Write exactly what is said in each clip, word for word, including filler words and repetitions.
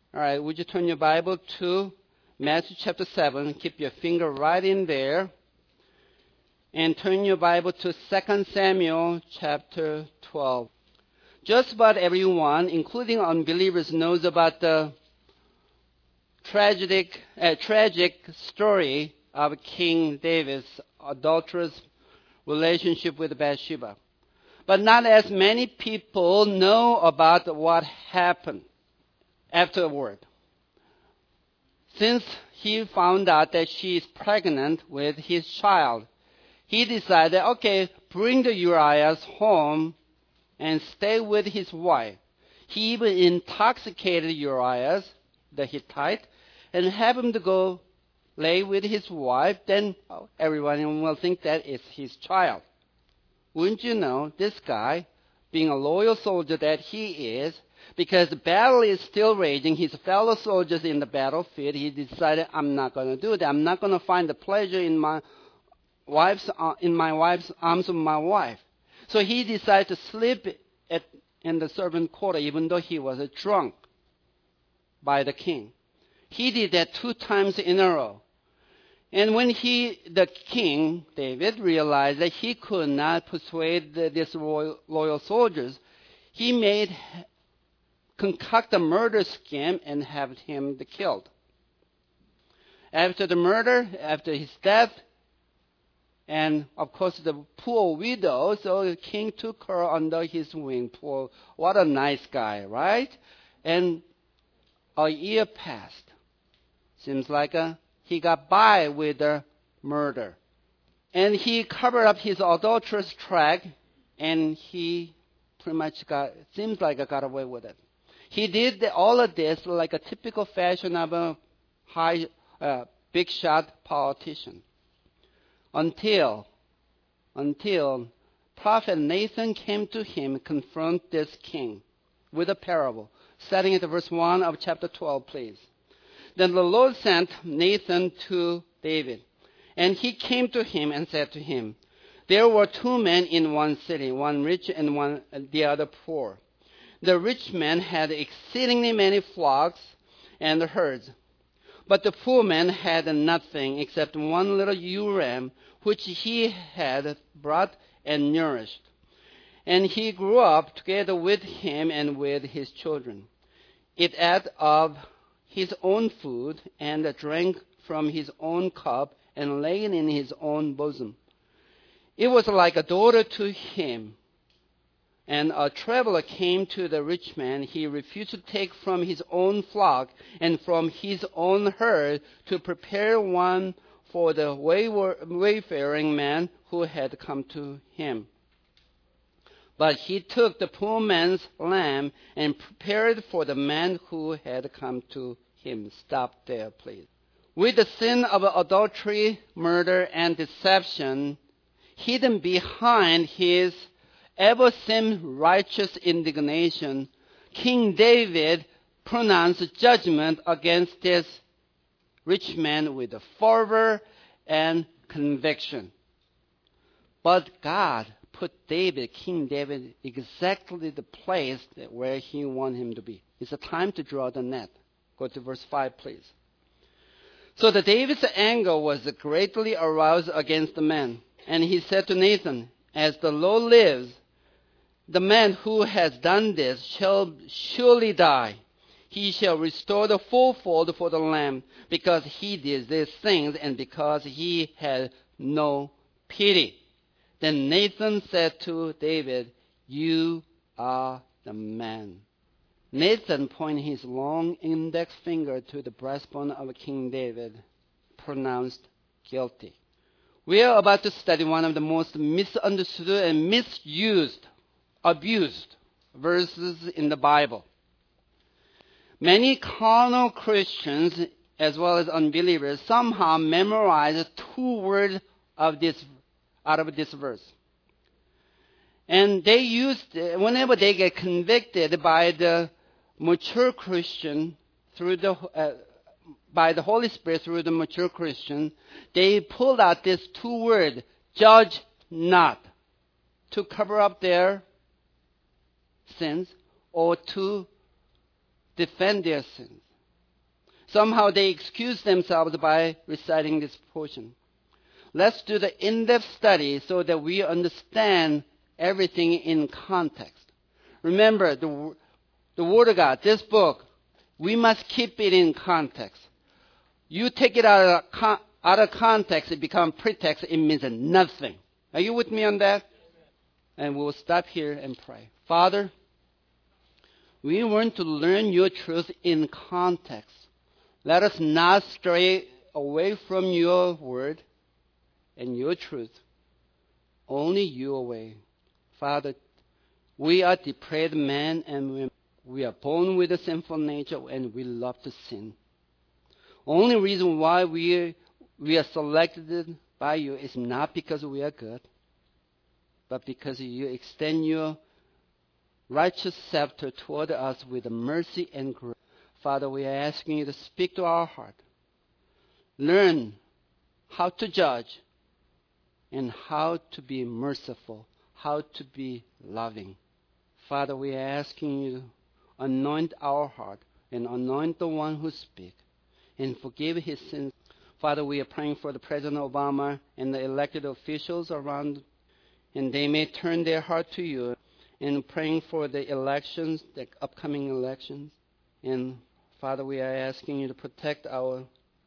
All right, would you turn your Bible to Matthew chapter seven? Keep your finger right in there. And turn your Bible to Second Samuel chapter twelve. Just about everyone, including unbelievers, knows about the tragic, uh, tragic story of King David's adulterous relationship with Bathsheba. But not as many people know about what happened afterward. Since he found out that she is pregnant with his child, he decided, okay, bring the Uriahs home and stay with his wife. He even intoxicated Uriah, the Hittite, and have him to go lay with his wife. Then oh, everyone will think that it's his child. Wouldn't you know, this guy, being a loyal soldier that he is, because the battle is still raging, his fellow soldiers in the battlefield, he decided, I'm not going to do that. I'm not going to find the pleasure in my wife's uh, in my wife's arms of my wife. So he decided to sleep at, in the servant quarter, even though he was drunk by the king. He did that two times in a row. And when he, the king, David, realized that he could not persuade the, these loyal, loyal soldiers, he made, concoct a murder scheme and have him killed. After the murder, after his death, and of course the poor widow, so the king took her under his wing. Poor, what a nice guy, right? And a year passed. Seems like a he got by with the murder. And he covered up his adulterous track, and he pretty much got, seems like I got away with it. He did all of this like a typical fashion of a high, uh, big shot politician. Until, until Prophet Nathan came to him and confront this king with a parable. Starting at verse one of chapter twelve, please. Then the Lord sent Nathan to David, and he came to him and said to him, there were two men in one city, one rich and one the other poor. The rich man had exceedingly many flocks and herds, but the poor man had nothing except one little ewe ram, which he had brought and nourished. And he grew up together with him and with his children. It ate of his own food and drank from his own cup and lay in his own bosom. It was like a daughter to him. And a traveler came to the rich man. He refused to take from his own flock and from his own herd to prepare one for the wayfaring man who had come to him. But he took the poor man's lamb and prepared for the man who had come to him. Stop there, please. With the sin of adultery, murder, and deception hidden behind his ever seemed righteous indignation, King David pronounced judgment against this rich man with fervor and conviction. But God put David, King David, exactly the place where he wanted him to be. It's a time to draw the net. Go to verse five, please. So that David's anger was greatly aroused against the man. And he said to Nathan, as the Lord lives, the man who has done this shall surely die. He shall restore the fourfold for the lamb, because he did these things and because he had no pity. Then Nathan said to David, you are the man. Nathan pointed his long index finger to the breastbone of King David, pronounced guilty. We are about to study one of the most misunderstood and misused, abused verses in the Bible. Many carnal Christians, as well as unbelievers, somehow memorize two words of this out of this verse. And they use, whenever they get convicted by the mature Christian through the uh, by the Holy Spirit through the mature Christian, they pull out this two words, judge not, to cover up their sins or to defend their sins. Somehow they excuse themselves by reciting this portion. Let's do the in-depth study so that we understand everything in context. Remember, the, the Word of God, this book, we must keep it in context. You take it out of, con- out of context, it becomes pretext, it means nothing. Are you with me on that? And we'll stop here and pray. Father, we want to learn your truth in context. Let us not stray away from your word and your truth. Only your way. Father, we are depraved men and women. We are born with a sinful nature and we love to sin. Only reason why we, we are selected by you is not because we are good, but because you extend your righteous scepter toward us with mercy and grace. Father, we are asking you to speak to our heart. Learn how to judge and how to be merciful, how to be loving. Father, we are asking you to anoint our heart and anoint the one who speaks and forgive his sins. Father, we are praying for the President Obama and the elected officials around, and they may turn their heart to you, and praying for the elections, the upcoming elections. And Father, we are asking you to protect our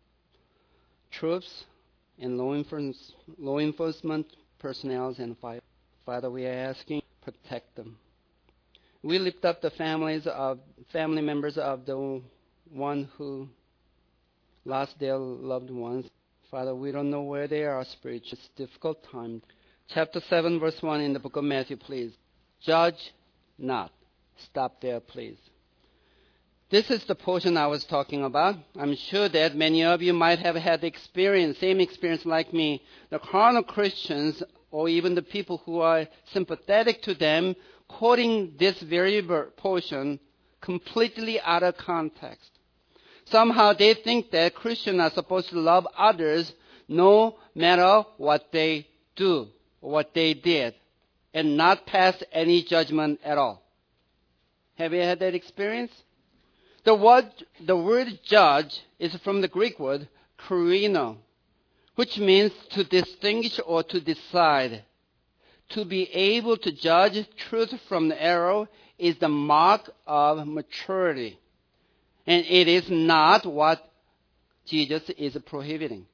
troops and law enforcement, law enforcement personnel and fire. Father, we are asking you to protect them. We lift up the families of family members of the one who lost their loved ones. Father, we don't know where they are spiritually. It's a difficult time. Chapter seven, verse one in the book of Matthew, please. Judge not. Stop there, please. This is the portion I was talking about. I'm sure that many of you might have had the experience, same experience like me. The carnal Christians, or even the people who are sympathetic to them, quoting this very portion completely out of context. Somehow they think that Christians are supposed to love others no matter what they do or what they did, and not pass any judgment at all. Have you had that experience? The word, the word judge is from the Greek word krino, which means to distinguish or to decide. To be able to judge truth from the error is the mark of maturity. And it is not what Jesus is prohibiting.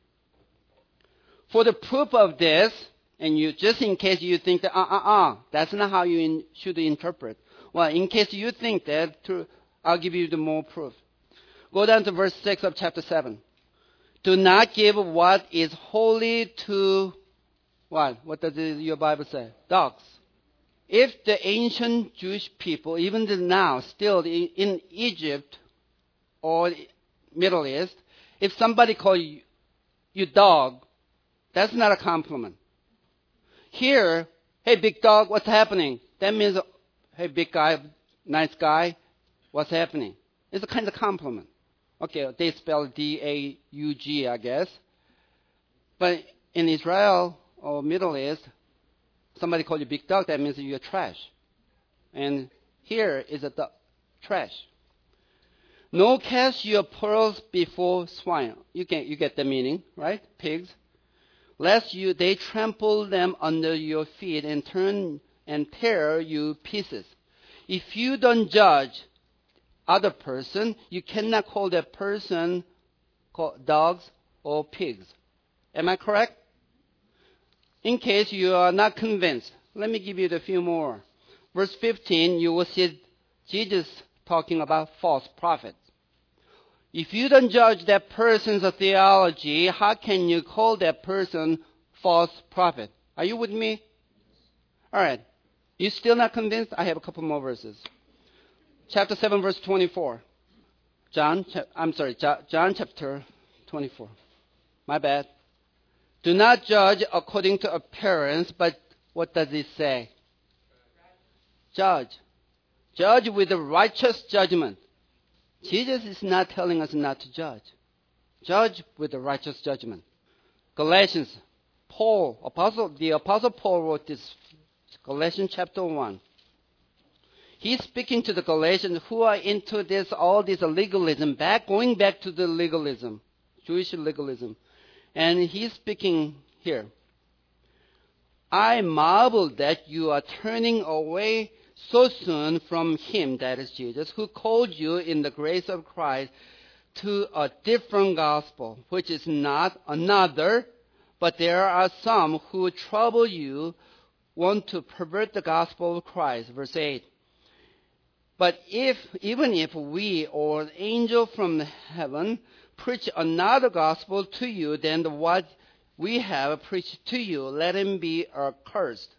For the proof of this, and you just in case you think that, uh, uh, uh, that's not how you in, should interpret. Well, in case you think that, to, I'll give you the more proof. Go down to verse six of chapter seven. Do not give what is holy to, what? What does your Bible say? Dogs. If the ancient Jewish people, even now, still in Egypt or Middle East, if somebody calls you, you dog, that's not a compliment. Here, hey, big dog, what's happening? That means, hey, big guy, nice guy, what's happening? It's a kind of compliment. Okay, they spell D A U G, I guess. But in Israel or Middle East, somebody calls you big dog, that means you're trash. And here is a dog, trash. No cast your pearls before swine. You get, you get the meaning, right? Pigs. Lest you they trample them under your feet and turn and tear you pieces. If you don't judge other person, you cannot call that person dogs or pigs. Am I correct? In case you are not convinced, let me give you a few more. Verse fifteen, you will see Jesus talking about false prophets. If you don't judge that person's theology, how can you call that person false prophet? Are you with me? All right. You still not convinced? I have a couple more verses. Chapter seven, verse twenty-four. John, I'm sorry, John chapter twenty-four. My bad. Do not judge according to appearance, but what does it say? Judge. Judge with a righteous judgment. Jesus is not telling us not to judge. Judge with a righteous judgment. Galatians, Paul, apostle, the apostle Paul wrote this, Galatians chapter one. He's speaking to the Galatians who are into this, all this legalism, back, going back to the legalism, Jewish legalism. And he's speaking here. I marvel that you are turning away so soon from him, that is Jesus, who called you in the grace of Christ to a different gospel, which is not another, but there are some who trouble you, want to pervert the gospel of Christ. Verse eight. But if, even if we or an angel from heaven preach another gospel to you than the what we have preached to you, let him be accursed.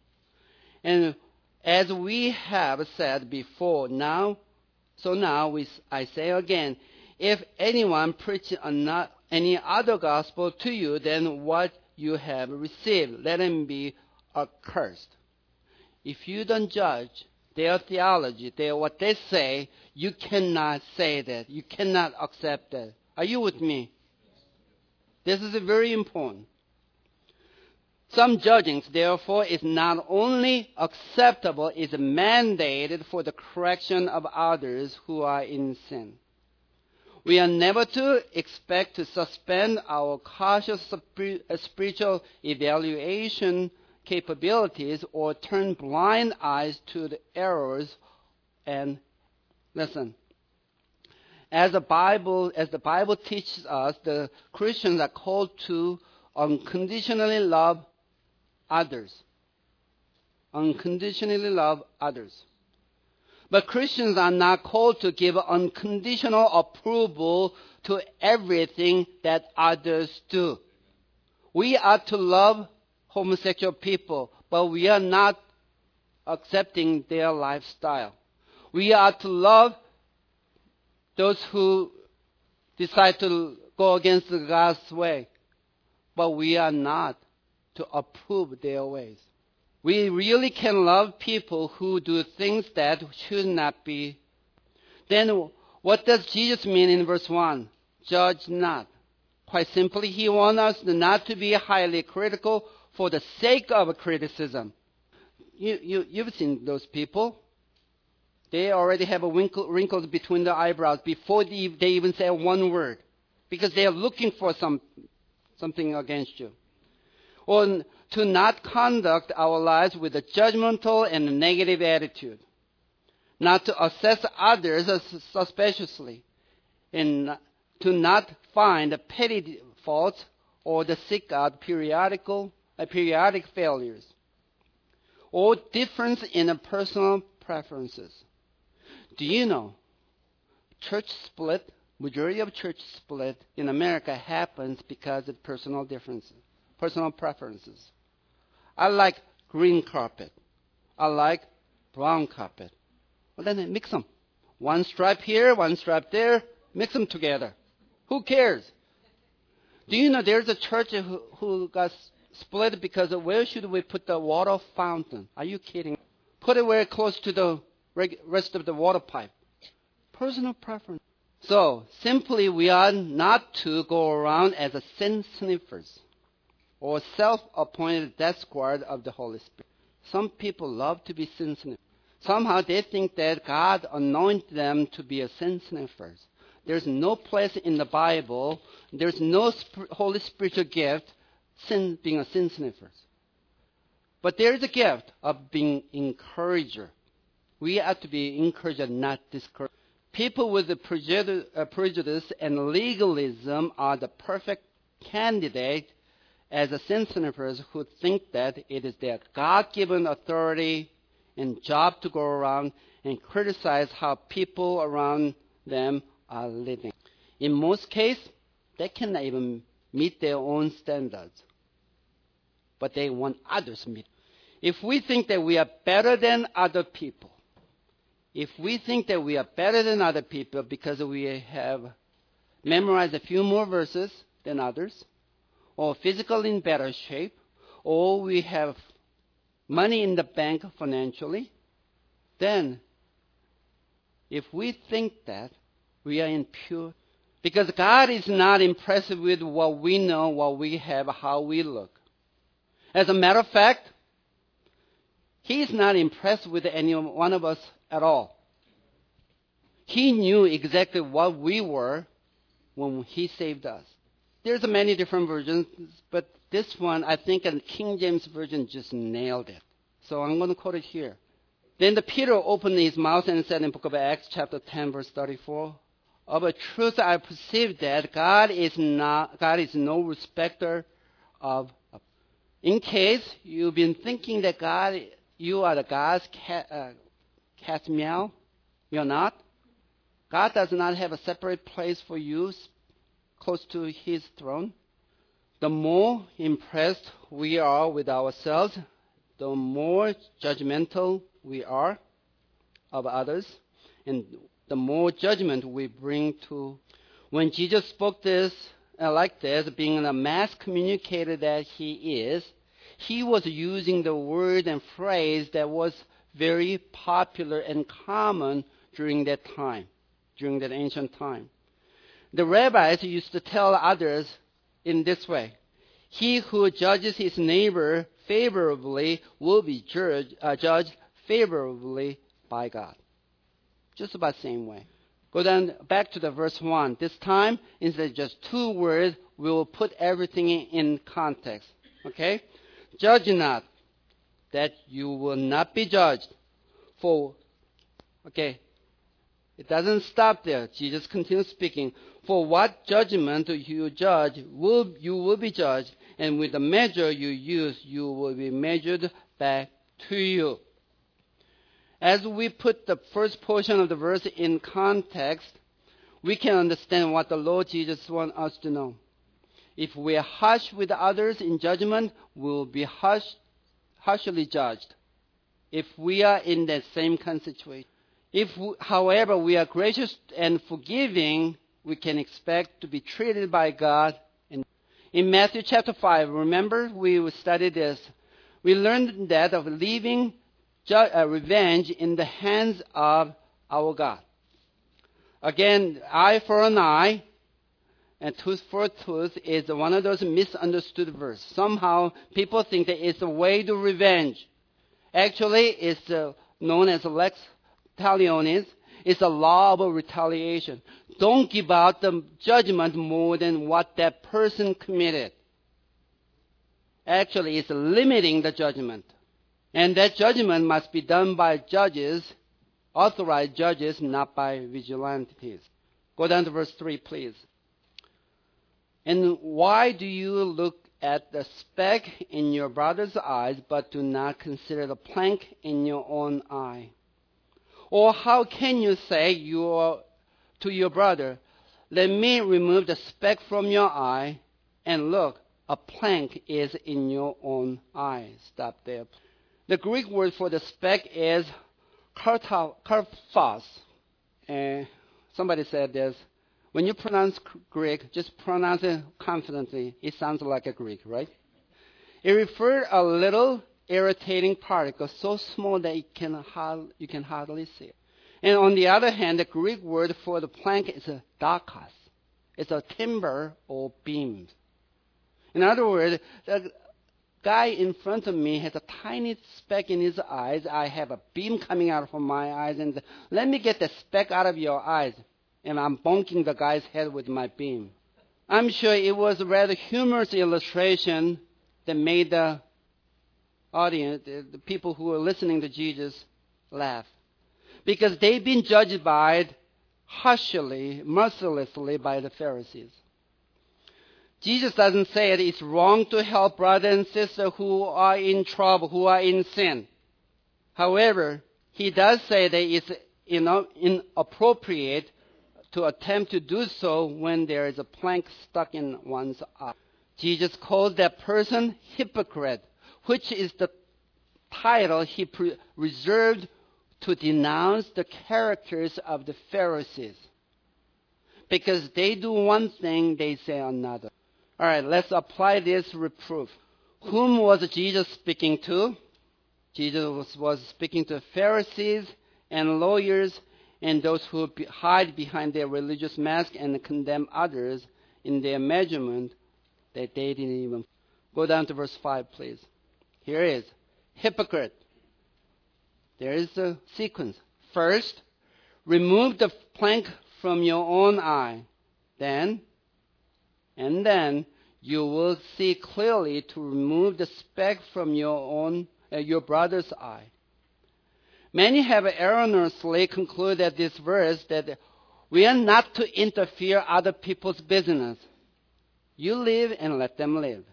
And as we have said before, now, so now we, I say again, if anyone preaches any other gospel to you than what you have received, let him be accursed. If you don't judge their theology, their what they say, you cannot say that. You cannot accept that. Are you with me? This is very important. Some judging, therefore, is not only acceptable, is mandated for the correction of others who are in sin. We are never to expect to suspend our cautious spiritual evaluation capabilities or turn blind eyes to the errors. And listen, as the Bible, as the Bible teaches us, the Christians are called to unconditionally love others. Unconditionally love others. But Christians are not called to give unconditional approval to everything that others do. We are to love homosexual people, but we are not accepting their lifestyle. We are to love those who decide to go against God's way, but we are not to approve their ways. We really can love people who do things that should not be. Then what does Jesus mean in verse one? Judge not. Quite simply, he wants us not to be highly critical for the sake of criticism. You, you, you've seen those people. They already have a wrinkle, wrinkles between the eyebrows before they, they even say one word, because they are looking for some, something against you. Or to not conduct our lives with a judgmental and a negative attitude. Not to assess others suspiciously. And to not find petty faults or to seek out periodical, uh, periodic failures. Or difference in personal preferences. Do you know, church split, majority of church split in America happens because of personal differences, personal preferences. I like green carpet. I like brown carpet. Well, then mix them. One stripe here, one stripe there. Mix them together. Who cares? Do you know there's a church who, who got split because of where should we put the water fountain? Are you kidding? Put it where close to the rest of the water pipe. Personal preference. So, simply we are not to go around as a sin sniffers or self-appointed death squad of the Holy Spirit. Some people love to be sin sniffers. Somehow they think that God anointed them to be a sin sniffers. There's no place in the Bible, there's no sp- Holy Spiritual gift, sin, being a sin sniffer. But there is a gift of being encourager. We have to be encourager, not discouraged. People with the prejudice, uh, prejudice and legalism are the perfect candidate as a sin sniffers who think that it is their God-given authority and job to go around and criticize how people around them are living. In most cases, they cannot even meet their own standards, but they want others to meet. If we think that we are better than other people, if we think that we are better than other people because we have memorized a few more verses than others, or physically in better shape, or we have money in the bank financially, then if we think that, we are impure. Because God is not impressed with what we know, what we have, how we look. As a matter of fact, He is not impressed with any one of us at all. He knew exactly what we were when He saved us. There's many different versions, but this one, I think, in King James Version just nailed it. So I'm going to quote it here. Then the Peter opened his mouth and said in the book of Acts, chapter ten, verse thirty-four, of a truth I perceive that God is not, God is no respecter of. In case you've been thinking that God, you are the God's cat, uh, cat's meow, you're not. God does not have a separate place for you close to His throne. The more impressed we are with ourselves, the more judgmental we are of others, and the more judgment we bring to. When Jesus spoke this uh, like this, being a mass communicator that He is, He was using the word and phrase that was very popular and common during that time, during that ancient time. The rabbis used to tell others in this way: he who judges his neighbor favorably will be judged, uh, judged favorably by God. Just about the same way. Go down back to the verse one. This time, instead of just two words, we will put everything in context. Okay? Judge not, that you will not be judged. For, okay, it doesn't stop there. Jesus continues speaking. For what judgment you judge, will, you will be judged, and with the measure you use, you will be measured back to you. As we put the first portion of the verse in context, we can understand what the Lord Jesus wants us to know. If we are harsh with others in judgment, we will be harsh, harshly judged. If we are in that same kind of situation. If, however, we are gracious and forgiving, we can expect to be treated by God. And in Matthew chapter five, remember we studied this. We learned that of leaving ju- uh, revenge in the hands of our God. Again, eye for an eye and tooth for a tooth is one of those misunderstood verses. Somehow people think that it's a way to revenge. Actually, it's uh, known as lex talionis. It's a law of retaliation. Don't give out the judgment more than what that person committed. Actually, it's limiting the judgment. And that judgment must be done by judges, authorized judges, not by vigilantes. Go down to verse three, please. And why do you look at the speck in your brother's eyes, but do not consider the plank in your own eye? Or how can you say your, to your brother, let me remove the speck from your eye, and look, a plank is in your own eye. Stop there. The Greek word for the speck is karphos. Uh, somebody said this. When you pronounce Greek, just pronounce it confidently. It sounds like a Greek, right? It refers a little irritating particle so small that it can hard, you can hardly see it. And on the other hand, the Greek word for the plank is a dakos. It's a timber or beam. In other words, the guy in front of me has a tiny speck in his eyes. I have a beam coming out from my eyes, and let me get the speck out of your eyes. And I'm bonking the guy's head with my beam. I'm sure it was a rather humorous illustration that made the audience, the, the people who were listening to Jesus, laugh. Because they've been judged by it harshly, mercilessly by the Pharisees. Jesus doesn't say that it's wrong to help brother and sister who are in trouble, who are in sin. However, he does say that it's inappropriate to attempt to do so when there is a plank stuck in one's eye. Jesus calls that person hypocrite, which is the title he pre- reserved to denounce the characters of the Pharisees. Because they do one thing, they say another. All right, let's apply this reproof. Whom was Jesus speaking to? Jesus was, was speaking to Pharisees and lawyers and those who hide behind their religious mask and condemn others in their measurement that they didn't even. Go down to verse five, please. Here is hypocrite. There is a sequence. First, remove the plank from your own eye. Then, and then, you will see clearly to remove the speck from your own, uh, your brother's eye. Many have erroneously concluded this verse that we are not to interfere other people's business. You live and let them live.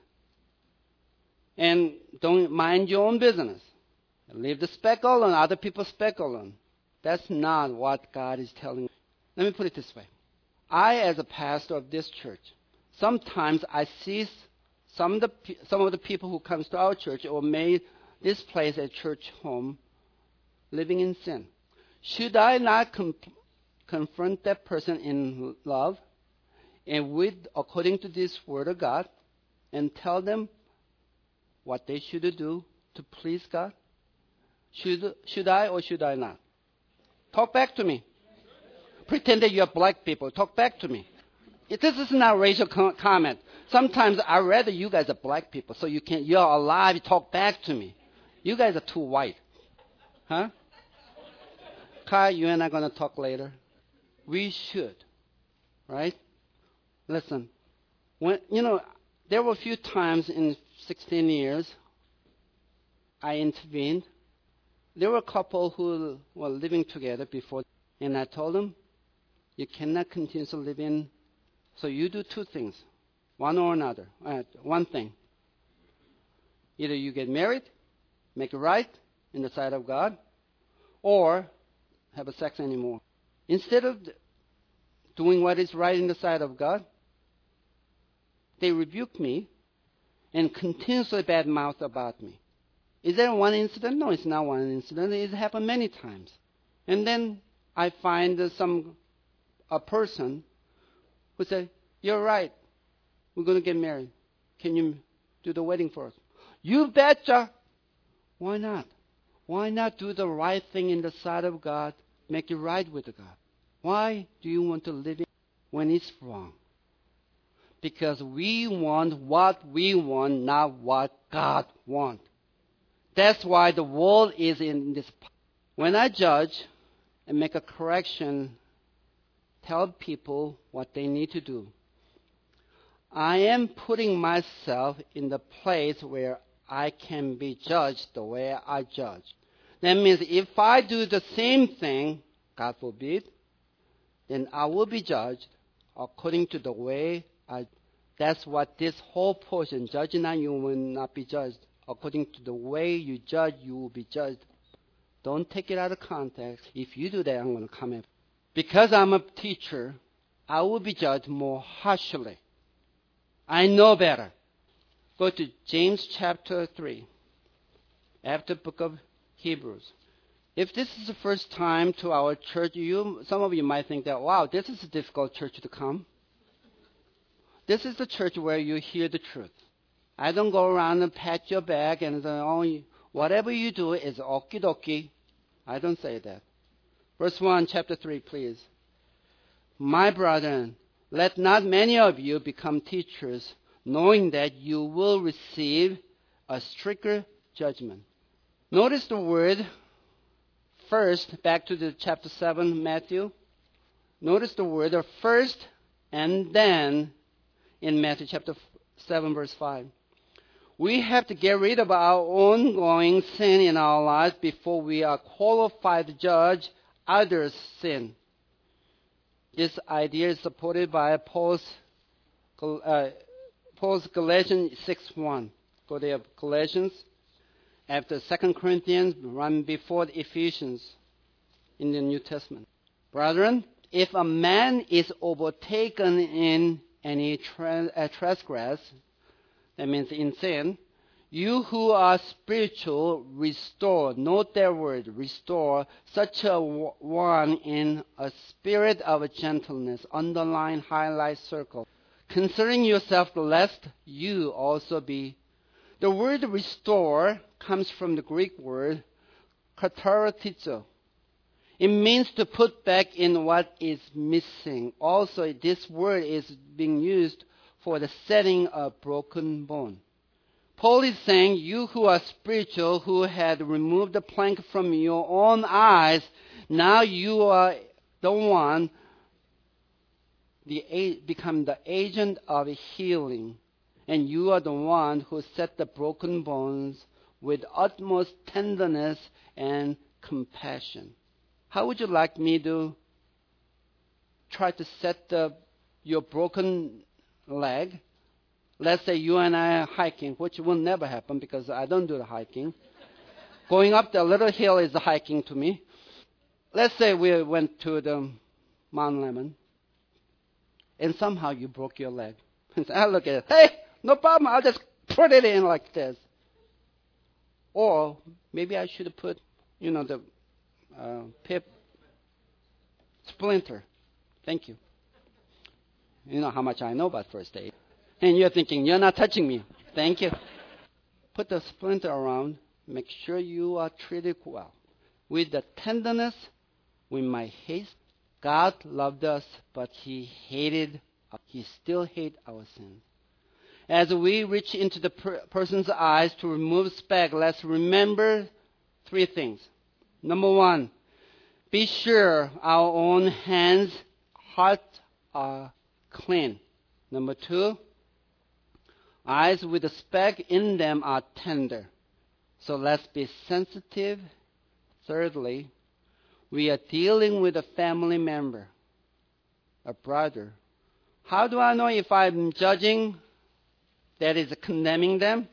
And don't mind your own business. Leave the speck alone, other people's speck alone. That's not what God is telling. Let me put it this way. I, as a pastor of this church, sometimes I see some of the some of the people who comes to our church or made this place a church home living in sin. Should I not com- confront that person in love and with according to this word of God and tell them what they should do to please God? Should should I or should I not? Talk back to me. Pretend that you are black people. Talk back to me. This is not a racial co- comment. Sometimes I rather you guys are black people, so you can you're alive. Talk back to me. You guys are too white, huh? Kai, you and I are gonna talk later. We should, right? Listen, when you know there were a few times in sixteen years I intervened. There were a couple who were living together before, and I told them, you cannot continue to live in. So you do two things, one or another. Uh, one thing. Either you get married, make it right in the sight of God, or have a sex anymore. Instead of doing what is right in the sight of God, they rebuke me and continuously badmouth about me. Is there one incident? No, it's not one incident. It happened many times. And then I find some a person who said, you're right. We're going to get married. Can you do the wedding for us? You betcha. Why not? Why not do the right thing in the sight of God, make it right with God? Why do you want to live in when it's wrong? Because we want what we want, not what God wants. That's why the world is in this. When I judge and make a correction, tell people what they need to do, I am putting myself in the place where I can be judged the way I judge. That means if I do the same thing, God forbid, then I will be judged according to the way I. That's what this whole portion, judging and you will not be judged. According to the way you judge, you will be judged. Don't take it out of context. If you do that, I'm going to come in. Because I'm a teacher, I will be judged more harshly. I know better. Go to James chapter three, after the book of Hebrews. If this is the first time to our church, you, some of you might think that, wow, this is a difficult church to come. This is the church where you hear the truth. I don't go around and pat your back and say, oh, whatever you do is okie dokie. I don't say that. Verse one, chapter three, please. My brethren, let not many of you become teachers, knowing that you will receive a stricter judgment. Notice the word first, back to the chapter seven, Matthew. Notice the word of first and then in Matthew chapter seven, verse five. We have to get rid of our ongoing sin in our lives before we are qualified to judge others' sin. This idea is supported by Paul's, uh, Paul's Galatians six one. Go there, Galatians. After Second Corinthians, run before the Ephesians in the New Testament. Brethren, if a man is overtaken in any tra- uh, transgress, that means in sin, you who are spiritual, restore, note that word, restore, such a one in a spirit of gentleness, underline, highlight, circle, considering yourself lest you also be. The word restore comes from the Greek word katartizo. It means to put back in what is missing. Also, this word is being used for the setting of broken bone. Paul is saying, you who are spiritual, who had removed the plank from your own eyes, now you are the one, the become the agent of healing. And you are the one who set the broken bones with utmost tenderness and compassion. How would you like me to try to set the, your broken leg? Let's say you and I are hiking, which will never happen because I don't do the hiking. Going up the little hill is hiking to me. Let's say we went to the Mount Lemon, and somehow you broke your leg. I look at it, hey, no problem, I'll just put it in like this. Or maybe I should put, you know, the uh, pip splinter. Thank you. You know how much I know about first aid. And you're thinking, you're not touching me. Thank you. Put the splinter around. Make sure you are treated well. With the tenderness, we might hate. God loved us, but He hated, He still hates our sins. As we reach into the per- person's eyes to remove speck, let's remember three things. Number one, be sure our own hands, hearts are clean. Number two, eyes with a speck in them are tender. So let's be sensitive. Thirdly, we are dealing with a family member, a brother. How do I know if I'm judging, that is condemning them?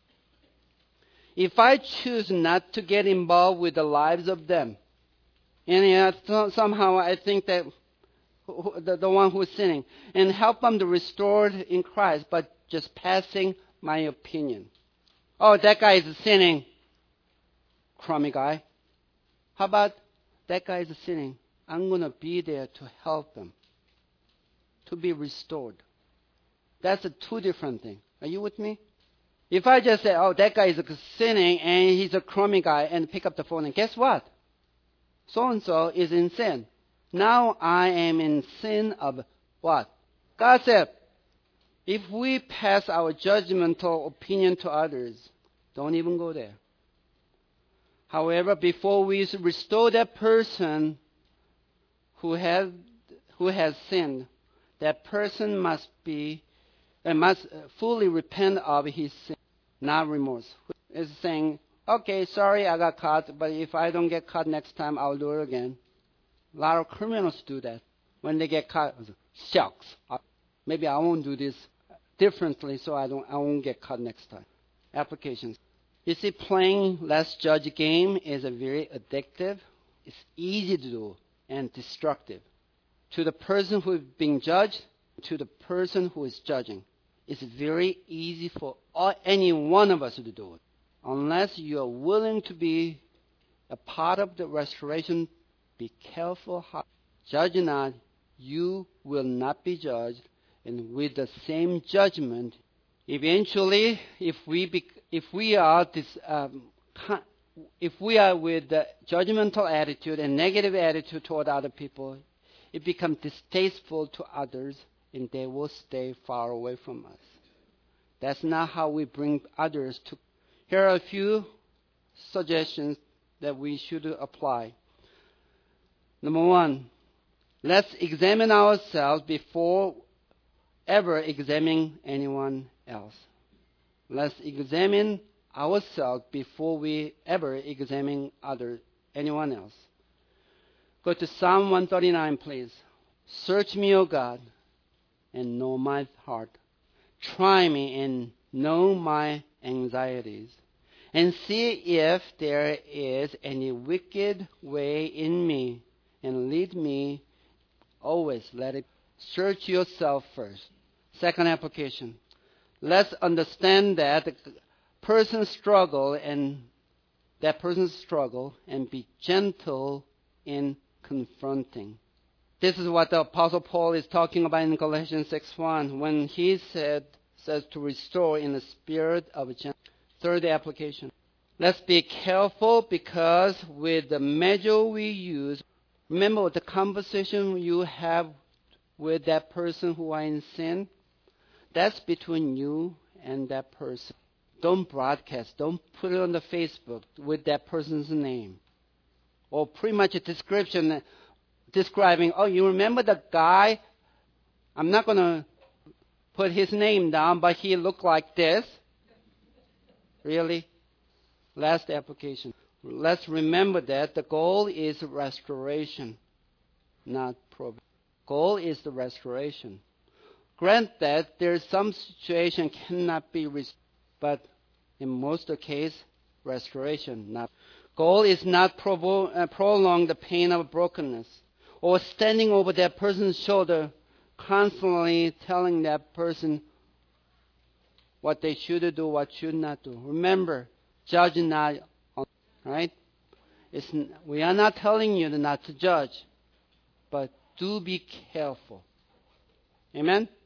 If I choose not to get involved with the lives of them, and uh, somehow I think that the, the one who's sinning, and help them to restore in Christ, but just passing my opinion. Oh, that guy is sinning. Crummy guy. How about that guy is sinning? I'm going to be there to help them to be restored. That's a two different thing. Are you with me? If I just say, oh, that guy is sinning and he's a crummy guy, and pick up the phone, and guess what? So-and-so is in sin. Now I am in sin of what? God said, if we pass our judgmental opinion to others, don't even go there. However, before we restore that person who has, who has sinned, that person must be, uh, must fully repent of his sin, not remorse. It's saying, okay, sorry I got caught, but if I don't get caught next time, I'll do it again. A lot of criminals do that. When they get caught, shucks, maybe I won't do this differently so I don't I won't get caught next time. Applications. You see, playing Let's Judge game is a very addictive. It's easy to do and destructive. To the person who is being judged, to the person who is judging. It's very easy for all, any one of us to do it. Unless you are willing to be a part of the restoration, be careful how. Judge not, you will not be judged. And with the same judgment, eventually, if we be, if we are this, um, if we are with the judgmental attitude and negative attitude toward other people, it becomes distasteful to others, and they will stay far away from us. That's not how we bring others to. Here are a few suggestions that we should apply. Number one, let's examine ourselves before ever examining anyone else. Let's examine ourselves before we ever examine other anyone else. Go to Psalm one thirty-nine, please. Search me, O God, and know my heart. Try me and know my anxieties, and see if there is any wicked way in me, and lead me always. Let it search yourself first. Second application. Let's understand that the person's struggle and that person's struggle and be gentle in confronting. This is what the Apostle Paul is talking about in Galatians six one when he said says to restore in the spirit of gentleness. Third application. Let's be careful because with the measure we use, remember the conversation you have with that person who are in sin, that's between you and that person. don't broadcast, don't put it on the Facebook with that person's name. Or pretty much a description describing, oh, you remember the guy? I'm not going to put his name down, but he looked like this. Really? Last application. Let's remember that the goal is restoration, not probation. Goal is the restoration. Grant that there's some situation cannot be restored, but in most of the case, restoration. Not goal is not provo- uh, prolong the pain of brokenness or standing over that person's shoulder, constantly telling that person what they should do, what should not do. Remember, judge not. Right? It's, we are not telling you not to judge, but do be careful. Amen?